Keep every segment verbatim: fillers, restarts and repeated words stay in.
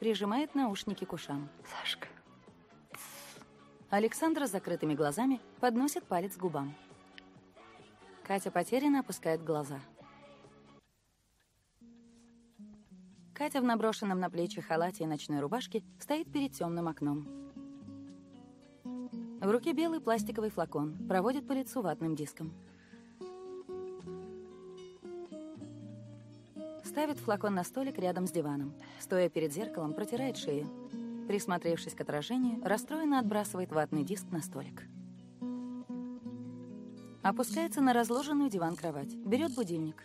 прижимает наушники к ушам. Сашка. Александра с закрытыми глазами подносит палец к губам. Катя потерянно опускает глаза. Катя в наброшенном на плечи халате и ночной рубашке стоит перед темным окном. В руке белый пластиковый флакон, проводит по лицу ватным диском. Ставит флакон на столик рядом с диваном. Стоя перед зеркалом, протирает шею. Присмотревшись к отражению, расстроенно отбрасывает ватный диск на столик. Опускается на разложенную диван-кровать. Берет будильник.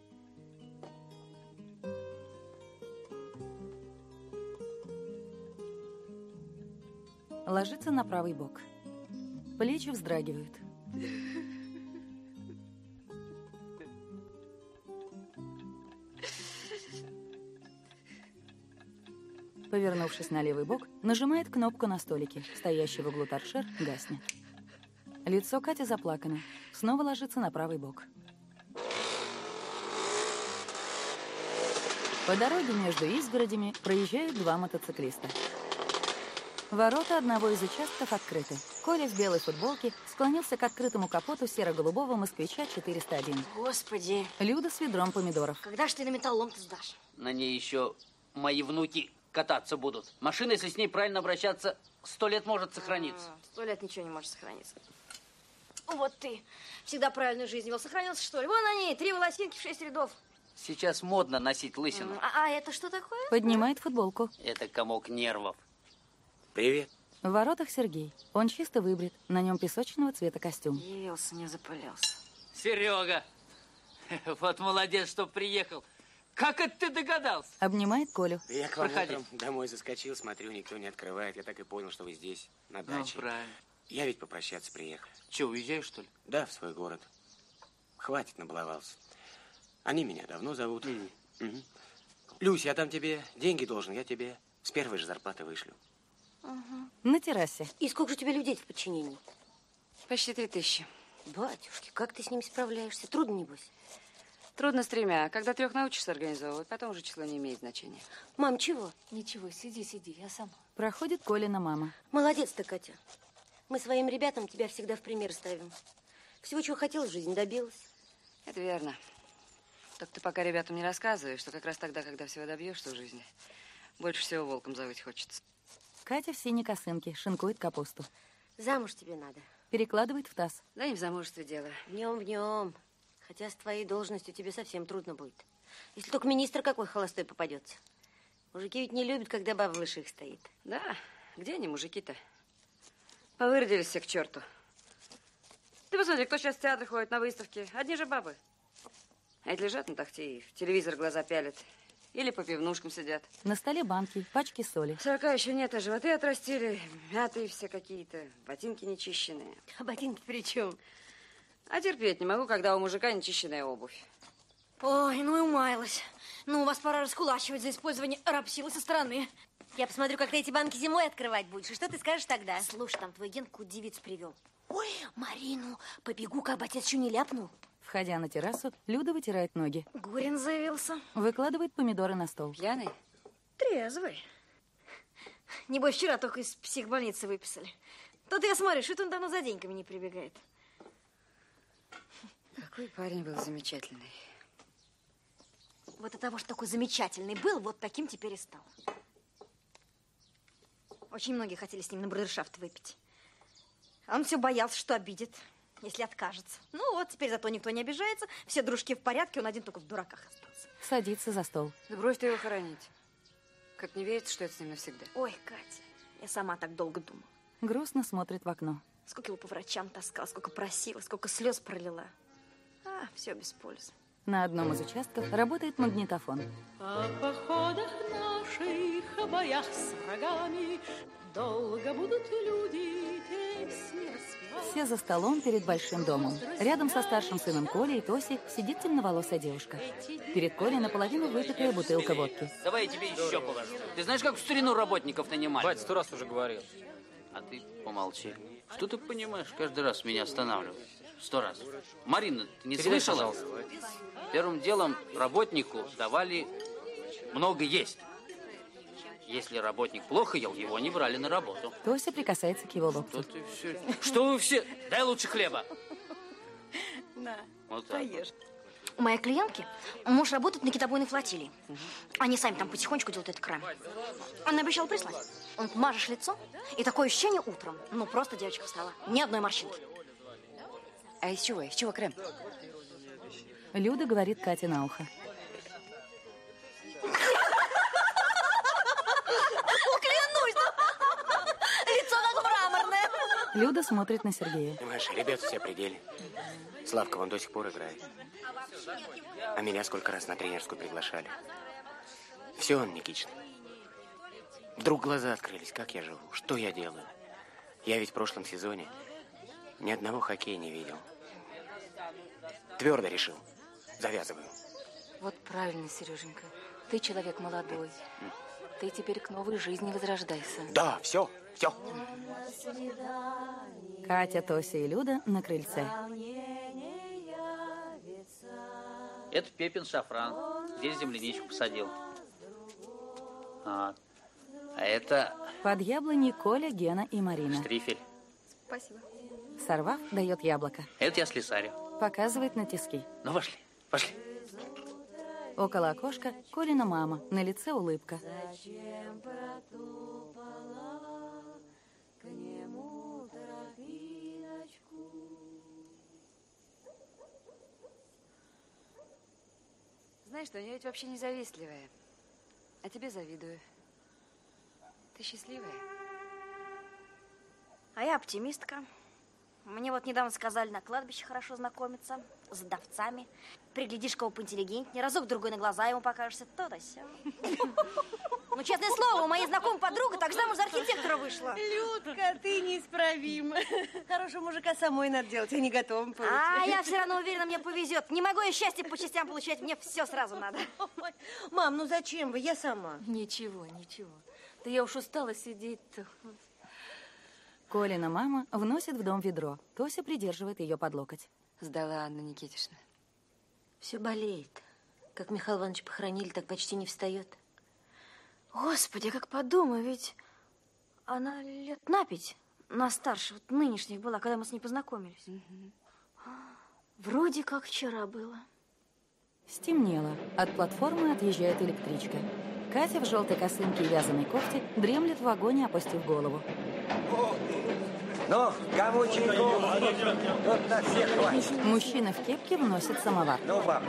Ложится на правый бок. Плечи вздрагивают. Повернувшись на левый бок, нажимает кнопку на столике. Стоящий в углу торшер гаснет. Лицо Кати заплакано. Снова ложится на правый бок. По дороге между изгородями проезжают два мотоциклиста. Ворота одного из участков открыты. Коля в белой футболке склонился к открытому капоту серо-голубого москвича четыреста один. Господи. Люда с ведром помидоров. Когда ж ты на металлолом-то сдашь? На ней еще мои внуки кататься будут. Машина, если с ней правильно обращаться, сто лет может сохраниться. А, сто лет ничего не может сохраниться. Вот ты. Всегда правильную жизнь вел. Сохранился, что ли? Вон они, три волосинки в шесть рядов. Сейчас модно носить лысину. А, а это что такое? Поднимает футболку. Это комок нервов. Привет. В воротах Сергей. Он чисто выбрит. На нем песочного цвета костюм. Явился, не запылился. Серега, вот молодец, что приехал. Как это ты догадался? Обнимает Колю. Да я к вам Проходи. утром домой заскочил, смотрю, никто не открывает. Я так и понял, что вы здесь, на Ну, даче. правильно. Я ведь попрощаться приехал. Че, уезжаешь, что ли? Да, в свой город. Хватит, набаловался. Они меня давно зовут. Mm. Угу. Люсь, я там тебе деньги должен, я тебе с первой же зарплаты вышлю. Угу. На террасе. И сколько же у тебя людей в подчинении? Почти три тысячи. Батюшки, как ты с ними справляешься? Трудно, небось? Трудно с тремя. Когда трех научишься организовывать, потом уже число не имеет значения. Мам, чего? Ничего, сиди, сиди, я сама. Проходит Колина мама. Молодец ты, Катя. Мы своим ребятам тебя всегда в пример ставим. Всего, чего хотела в жизни, добилась. Это верно. Только ты пока ребятам не рассказывай, что как раз тогда, когда всего добьешься в жизни, больше всего волком завыть хочется. Катя в синей косынке, шинкует капусту. Замуж тебе надо. Перекладывает в таз. Да не в замужестве дело. В нем, в нем. Хотя с твоей должностью тебе совсем трудно будет. Если только министр какой холостой попадется. Мужики ведь не любят, когда баба выше их стоит. Да, где они, мужики-то? Повыродились все к черту. Ты посмотри, кто сейчас в театр ходит на выставки. Одни же бабы. А эти лежат на тахте и в телевизор глаза пялят. Или по пивнушкам сидят. На столе банки, пачки соли. Сорока еще нет, а животы отрастили. Мятые все какие-то, ботинки нечищенные. А ботинки при чем? А терпеть не могу, когда у мужика нечищенная обувь. Ой, ну и умаялась. Ну, у вас пора раскулачивать за использование рабсилы со стороны. Я посмотрю, как ты эти банки зимой открывать будешь. И что ты скажешь тогда? Слушай, там твой ген какую девицу привел. Ой, Марину, побегу, как бы отец еще не ляпнул. Входя на террасу, Люда вытирает ноги. Горин заявился. Выкладывает помидоры на стол. Пьяный? Трезвый. Небось, вчера только из психбольницы выписали. Тут я смотрю, что он давно за деньгами не прибегает. Какой парень был замечательный. Вот от того, что такой замечательный был, вот таким теперь и стал. Очень многие хотели с ним на брудершафт выпить. А он все боялся, что обидит, если откажется. Ну вот, теперь зато никто не обижается. Все дружки в порядке, он один только в дураках остался. Садится за стол. Да брось ты его хоронить. Как не верится, что это с ним навсегда. Ой, Катя, я сама так долго думала. Грустно смотрит в окно. Сколько его по врачам таскала, сколько просила, сколько слез пролила. А, все без пользы. На одном из участков работает магнитофон. О походах наших, о боях с врагами долго будут люди песни распевать. Все за столом перед большим домом. Рядом со старшим сыном Колей и Тосей сидит темноволосая девушка. Перед Колей наполовину выпитая бутылка водки. Давай я тебе еще положу. Ты знаешь, как в старину работников нанимали? Бать, сто раз уже говорил. А ты помолчи. Что ты понимаешь, каждый раз меня останавливаешь? Сто раз. Марина, ты не Передай, слышала? пожалуйста. Первым делом работнику давали много есть. Если работник плохо ел, его не брали на работу. Тося прикасается к его локтю. Что ты все... Что вы все... Дай лучше хлеба. На, Вот так поешь. вот. У моей клиентки муж работает на китобойной флотилии. Они сами там потихонечку делают этот крем. Она обещала прислать. Он мажешь лицо, и такое ощущение утром. Ну, просто девочка встала. Ни одной морщинки. А из чего? Из чего крем? Люда говорит Кате на ухо. Клянусь! Лицо как мраморное. Люда смотрит на Сергея. Понимаешь, ребят все пределе. Славка вон до сих пор играет. А меня сколько раз на тренерскую приглашали. Все он Никитичный. Вдруг глаза открылись, как я живу, что я делаю. Я ведь в прошлом сезоне ни одного хоккея не видел. Твердо решил. Завязываю. Вот правильно, Сереженька. Ты человек молодой. Ты теперь к новой жизни возрождайся. Да, все, все. Катя, Тося и Люда на крыльце. Это Пепин шафран. Здесь земляничку посадил. А, а это Под яблоней Коля, Гена и Марина. штрифель. Спасибо. Сорвав, дает яблоко. Это я слесарю. Показывает на тиски. Ну, пошли, пошли. Около окошка Колина мама. На лице улыбка. Знаешь что, я ведь вообще не завистливая. А тебе завидую. Ты счастливая? А я оптимистка. Мне вот недавно сказали на кладбище хорошо знакомиться с вдовцами. Приглядишь кого поинтеллигентнее, разок-другой на глаза ему покажешься, то-то сё. Ну, честное слово, у моей знакомой подруга так замуж за архитектора вышла. Людка, ты неисправима. Хорошего мужика самой надо делать, а не готовым получить. А я все равно уверена, мне повезет. Не могу я счастье по частям получать, мне все сразу надо. Мам, ну зачем вы? Я сама. Ничего, ничего. Да я уж устала сидеть-то. Колина мама вносит в дом ведро. Тося придерживает ее под локоть. Сдала Анна Никитична. Все болеет. Как Михаила Ивановича похоронили, так почти не встает. Господи, как подумаю, ведь она лет на пять на старше, вот нынешних была, когда мы с ней познакомились. Угу. Вроде как вчера было. Стемнело. От платформы отъезжает электричка. Катя в желтой косынке и вязаной кофте дремлет в вагоне, опустив голову. Ну, кому чайку? Тут на всех хватит. Мужчина в кепке вносит самовар. Ну, бабка,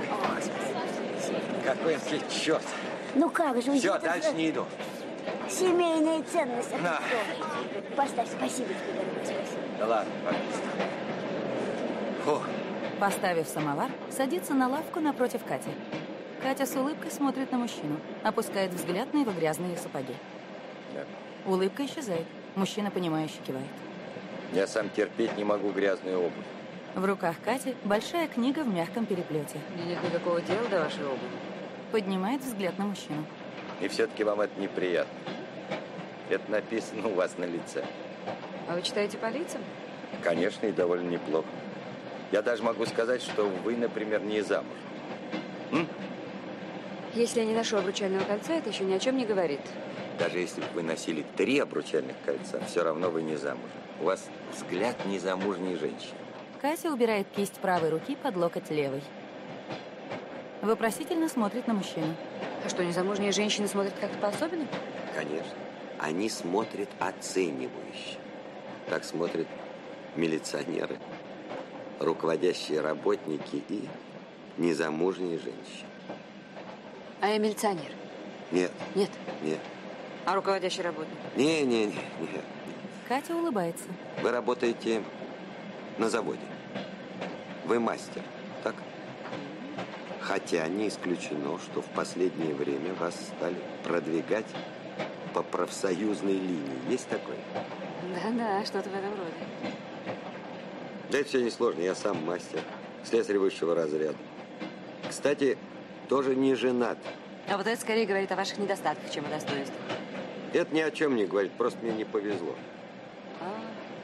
какой ты черт. Ну как же? Все, дальше не иду. Семейная ценность. На. Поставь, спасибо тебе, дорогой, спасибо. Да ладно, пожалуйста. Фу. Поставив самовар, садится на лавку напротив Кати. Катя с улыбкой смотрит на мужчину, опускает взгляд на его грязные сапоги. Да. Улыбка исчезает. Мужчина, понимающе кивает. Я сам терпеть не могу грязную обувь. В руках Кати большая книга в мягком переплете. Мне нет никакого дела до вашей обуви. Поднимает взгляд на мужчину. И все-таки вам это неприятно. Это написано у вас на лице. А вы читаете по лицам? Конечно, и довольно неплохо. Я даже могу сказать, что вы, например, не замужем. М? Если я не ношу обручального кольца, это еще ни о чем не говорит. Даже если бы вы носили три обручальных кольца, все равно вы не замужем. У вас взгляд незамужней женщины. Катя убирает кисть правой руки под локоть левой. Вопросительно смотрит на мужчину. А что, незамужние женщины смотрят как-то по-особенному? Конечно. Они смотрят оценивающе. Так смотрят милиционеры, руководящие работники и незамужние женщины. А я милиционер? Нет. Нет? Нет. А руководящий работник? Не, не, не, нет. Катя улыбается. Вы работаете на заводе. Вы мастер, так? Хотя не исключено, что в последнее время вас стали продвигать по профсоюзной линии. Есть такое? Да-да, что-то в этом роде. Да это все несложно. Я сам мастер. Слесарь высшего разряда. Кстати, тоже не женат. А вот это скорее говорит о ваших недостатках, чем о достоинствах. Это ни о чем не говорит, просто мне не повезло. А,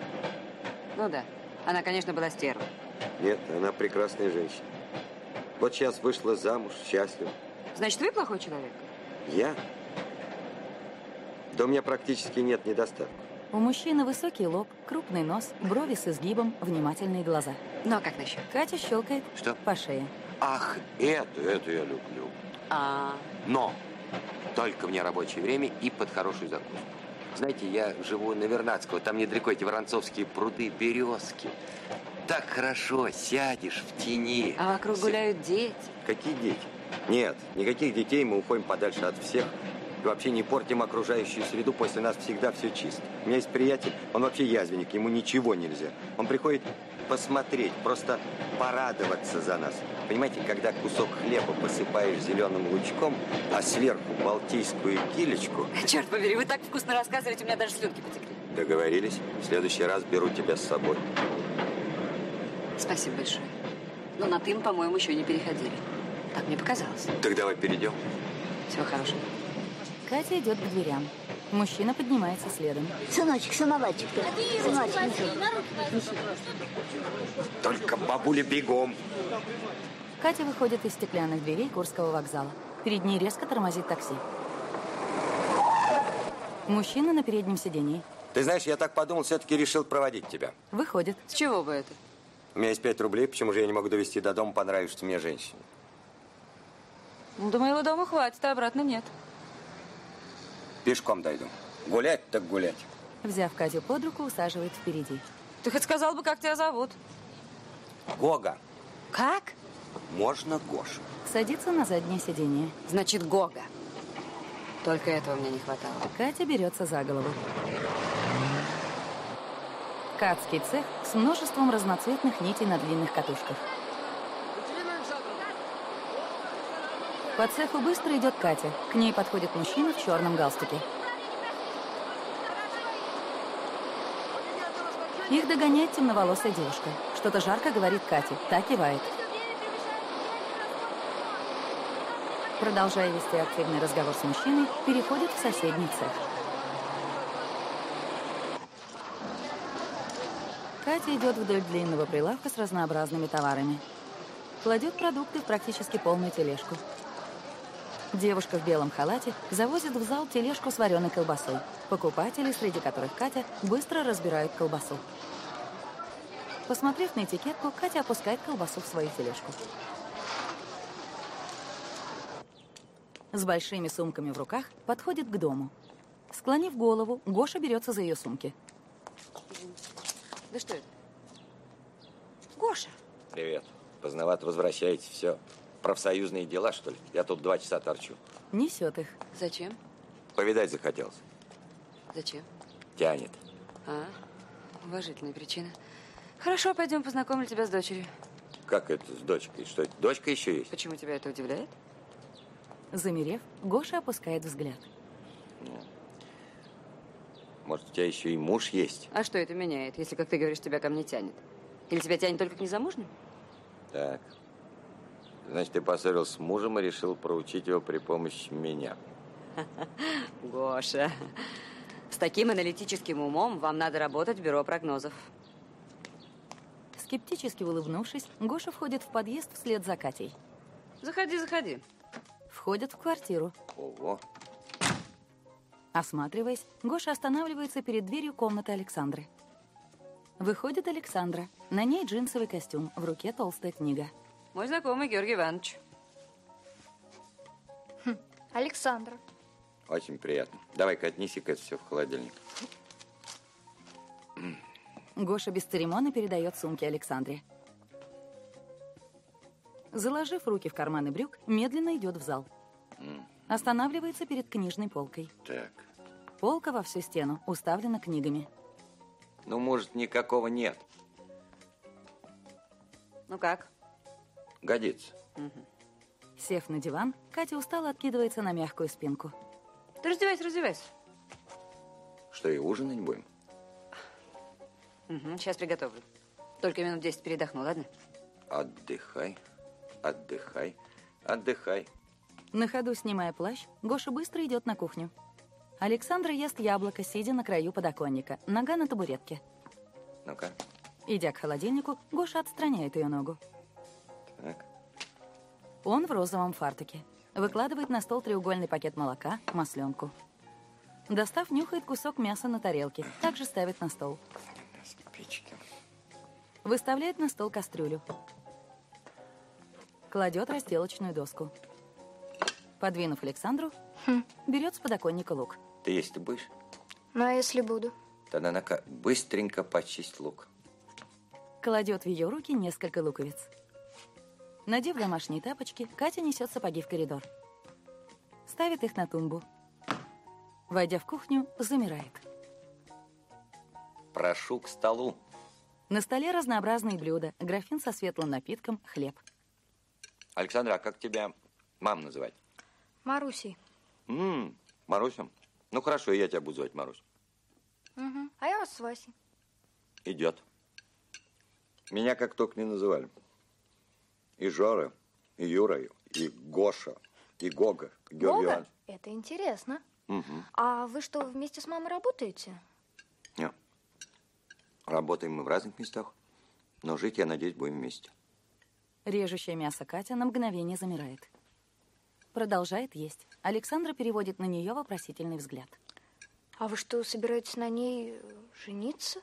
ну да. Она, конечно, была стерва. Нет, она прекрасная женщина. Вот сейчас вышла замуж, счастлива. Значит, вы плохой человек? Я? Да у меня практически нет недостатков. У мужчины высокий лоб, крупный нос, брови с изгибом, внимательные глаза. Ну, а как насчет? Катя щелкает Что? по шее. Ах, это, это я люблю. А, Но только вне рабочее время и под хорошую закуску. Знаете, я живу на Вернадского, там недалеко эти воронцовские пруды, березки. Так хорошо, сядешь в тени. а вокруг Все- гуляют дети. Какие дети? Нет, никаких детей, мы уходим подальше от всех. И вообще не портим окружающую среду, после нас всегда все чисто. У меня есть приятель, он вообще язвенник, ему ничего нельзя. Он приходит посмотреть, просто порадоваться за нас. Понимаете, когда кусок хлеба посыпаешь зеленым лучком, а сверху балтийскую килечку... Черт побери, вы так вкусно рассказываете, у меня даже слюнки потекли. Договорились? В следующий раз беру тебя с собой. Спасибо большое. Но на «ты» мы, по-моему, еще не переходили. Так мне показалось. Так давай перейдем. Всего хорошего. Катя идет к дверям. Мужчина поднимается следом. Сыночек, самоварчик. Сыночек, неси. Неси. Только бабуля бегом. Катя выходит из стеклянных дверей Курского вокзала. Перед ней резко тормозит такси. Мужчина на переднем сидении. Ты знаешь, я так подумал, все-таки решил проводить тебя. Выходит. С чего бы это? У меня есть пять рублей, почему же я не могу довести до дома понравившейся мне женщине? Ну, до моего дома хватит, а обратно нет. Пешком дойду. Гулять так гулять. Взяв Катю под руку, усаживает впереди. Ты хоть сказал бы, как тебя зовут? Гога. Как? Можно Гоша. Садится на заднее сиденье. Значит, Гога. Только этого мне не хватало. Катя берется за голову. Ткацкий цех с множеством разноцветных нитей на длинных катушках. По цеху быстро идет Катя. К ней подходит мужчина в черном галстуке. Их догоняет темноволосая девушка. Что-то жарко говорит Кате. Та кивает. Продолжая вести активный разговор с мужчиной, переходит в соседний цех. Катя идет вдоль длинного прилавка с разнообразными товарами. Кладет продукты в практически полную тележку. Девушка в белом халате завозит в зал тележку с вареной колбасой. Покупатели, среди которых Катя, быстро разбирают колбасу. Посмотрев на этикетку, Катя опускает колбасу в свою тележку. С большими сумками в руках подходит к дому. Склонив голову, Гоша берется за ее сумки. Да что это? Гоша. Привет. Поздновато возвращаетесь, все. Профсоюзные дела, что ли? Я тут два часа торчу. Несет их. Зачем? Повидать захотелось. Зачем? Тянет. А, уважительная причина. Хорошо, пойдем познакомлю тебя с дочерью. Как это с дочкой? Что это? Дочка еще есть? Почему тебя это удивляет? Замерев, Гоша опускает взгляд. Ну, может, у тебя еще и муж есть? А что это меняет, если, как ты говоришь, тебя ко мне тянет? Или тебя тянет только к незамужним? Так. Значит, ты поссорился с мужем и решил проучить его при помощи меня. Гоша, с таким аналитическим умом вам надо работать в бюро прогнозов. Скептически улыбнувшись, Гоша входит в подъезд вслед за Катей. Заходи, заходи. Входит в квартиру. Ого. Осматриваясь, Гоша останавливается перед дверью комнаты Александры. Выходит Александра. На ней джинсовый костюм, в руке толстая книга. Мой знакомый Георгий Иванович. Хм, Александра. Очень приятно. Давай-ка отнеси-ка это все в холодильник. Гоша бесцеремонно передает сумки Александре. Заложив руки в карманы брюк, медленно идет в зал. Mm. Останавливается перед книжной полкой. Так. Полка во всю стену уставлена книгами. Ну, может, никакого нет. Ну как? Годится. Угу. Сев на диван, Катя устало откидывается на мягкую спинку. Ты раздевайся, раздевайся. Что, и ужинать будем? Угу, сейчас приготовлю. Только минут десять передохну, ладно? Отдыхай, отдыхай, отдыхай. На ходу, снимая плащ, Гоша быстро идет на кухню. Александра ест яблоко, сидя на краю подоконника, нога на табуретке. Ну-ка. Идя к холодильнику, Гоша отстраняет ее ногу. Так. Он в розовом фартуке. Выкладывает на стол треугольный пакет молока, масленку. Достав, нюхает кусок мяса на тарелке. Также ставит на стол. Выставляет на стол кастрюлю. Кладет разделочную доску. Подвинув Александру, хм. берет с подоконника лук. Ты есть ты будешь? Ну, а если буду? Тогда на быстренько почисть лук. Кладет в ее руки несколько луковиц. Надев домашние тапочки, Катя несет сапоги в коридор. Ставит их на тумбу. Войдя в кухню, замирает. Прошу к столу. На столе разнообразные блюда, графин со светлым напитком, хлеб. Александра, а как тебя мам называть? Марусей. М-м, Маруся. Ну хорошо, я тебя буду звать Марусь. Угу. А я вас с Васей. Идет. Меня как только не называли. И Жора, и Юра, и Гоша, и Гога, и Георгий Иванович. Это интересно. Угу. А вы что, вместе с мамой работаете? Нет. Работаем мы в разных местах, но жить, я надеюсь, будем вместе. Режущее мясо Катя на мгновение замирает. Продолжает есть. Александра переводит на нее вопросительный взгляд. А вы что, собираетесь на ней жениться?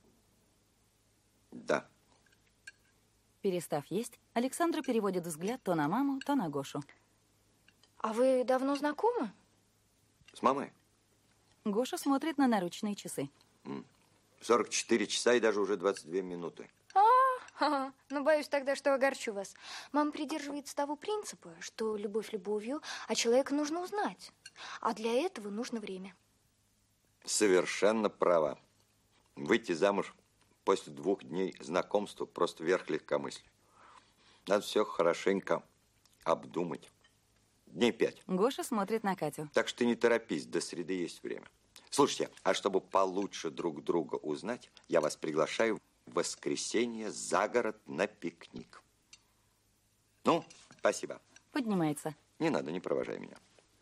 Да. Перестав есть, Александра переводит взгляд то на маму, то на Гошу. А вы давно знакомы? С мамой? Гоша смотрит на наручные часы. сорок четыре часа и даже уже двадцать две минуты. А, ну, боюсь тогда, что огорчу вас. Мама придерживается того принципа, что любовь любовью, а человека нужно узнать. А для этого нужно время. Совершенно права. Выйти замуж после двух дней знакомства просто верх легкомыслия. Надо все хорошенько обдумать. Дней пять. Гоша смотрит на Катю. Так что не торопись, до среды есть время. Слушайте, а чтобы получше друг друга узнать, я вас приглашаю в воскресенье за город на пикник. Ну, спасибо. Поднимается. Не надо, не провожай меня.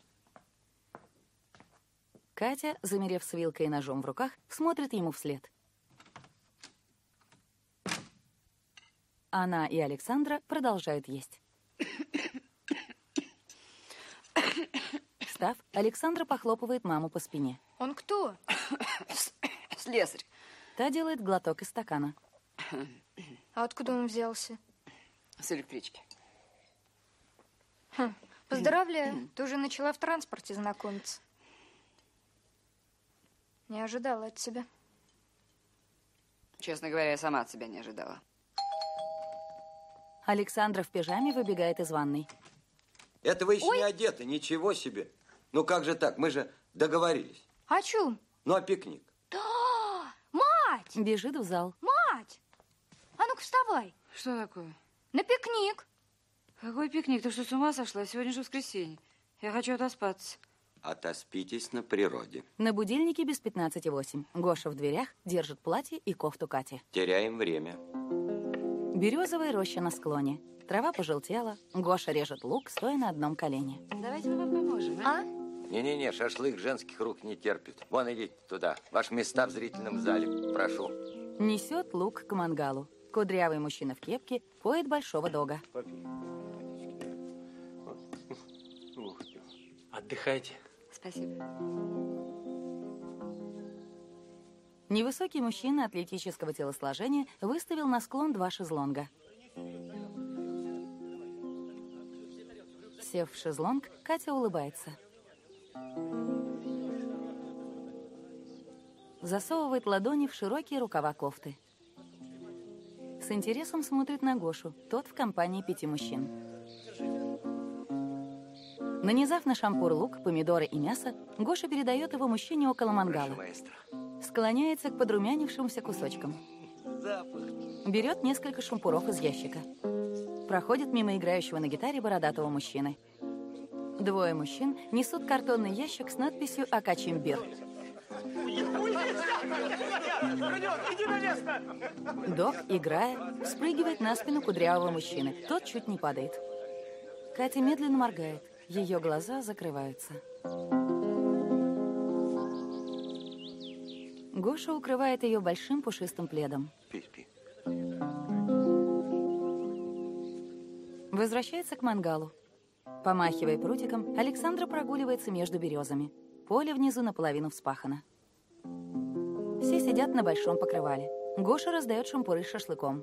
Катя, замерев с вилкой и ножом в руках, смотрит ему вслед. Она и Александра продолжают есть. Встав, Александра похлопывает маму по спине. Он кто? Слесарь. Та делает глоток из стакана. А откуда он взялся? С электрички. Хм, поздравляю, ты уже начала в транспорте знакомиться. Не ожидала от тебя. Честно говоря, я сама от себя не ожидала. Александра в пижаме выбегает из ванной. Это вы еще Ой. не одеты, ничего себе. Ну как же так, мы же договорились. О чем? Ну а пикник? Да! Мать! Бежит в зал. Мать! А ну-ка вставай. Что такое? На пикник. Какой пикник? Ты что, с ума сошла? Сегодня же воскресенье. Я хочу отоспаться. Отоспитесь на природе. На будильнике без пятнадцати восемь. Гоша в дверях держит платье и кофту Кати. Теряем время. Березовая роща на склоне. Трава пожелтела. Гоша режет лук, стоя на одном колене. Давайте мы вам поможем, а? А? Не-не-не, шашлык женских рук не терпит. Вон идите туда. Ваши места в зрительном зале. Прошу. Несет лук к мангалу. Кудрявый мужчина в кепке поет большого дога. Отдыхайте. Спасибо. Невысокий мужчина атлетического телосложения выставил на склон два шезлонга. Сев в шезлонг, Катя улыбается. Засовывает ладони в широкие рукава кофты. С интересом смотрит на Гошу, тот в компании пяти мужчин. Нанизав на шампур лук, помидоры и мясо, Гоша передает его мужчине около мангала. Склоняется к подрумянившимся кусочкам. Берет несколько шампуров из ящика. Проходит мимо играющего на гитаре бородатого мужчины. Двое мужчин несут картонный ящик с надписью «Акачимбир». Дог, играя, спрыгивает на спину кудрявого мужчины. Тот чуть не падает. Катя медленно моргает. Ее глаза закрываются. Гоша укрывает ее большим пушистым пледом. Спи, спи. Возвращается к мангалу. Помахивая прутиком, Александра прогуливается между березами. поле внизу наполовину вспахано. Все сидят на большом покрывале. Гоша раздает шампуры с шашлыком.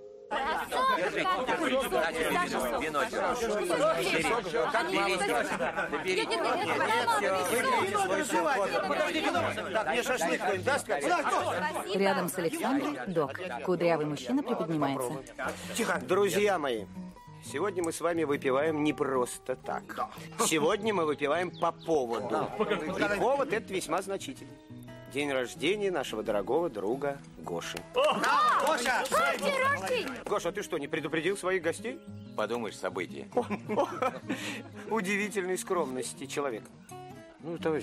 Рядом с Александрой Док. Кудрявый мужчина приподнимается. Тихо, друзья мои. Сегодня мы с вами выпиваем не просто так. Сегодня мы выпиваем по поводу. И повод этот весьма значительный. День рождения нашего дорогого друга Гоши. Гоша! Гоша, ты что, не предупредил своих гостей? Подумаешь, событие. Удивительной скромности человека. Ну, товарищ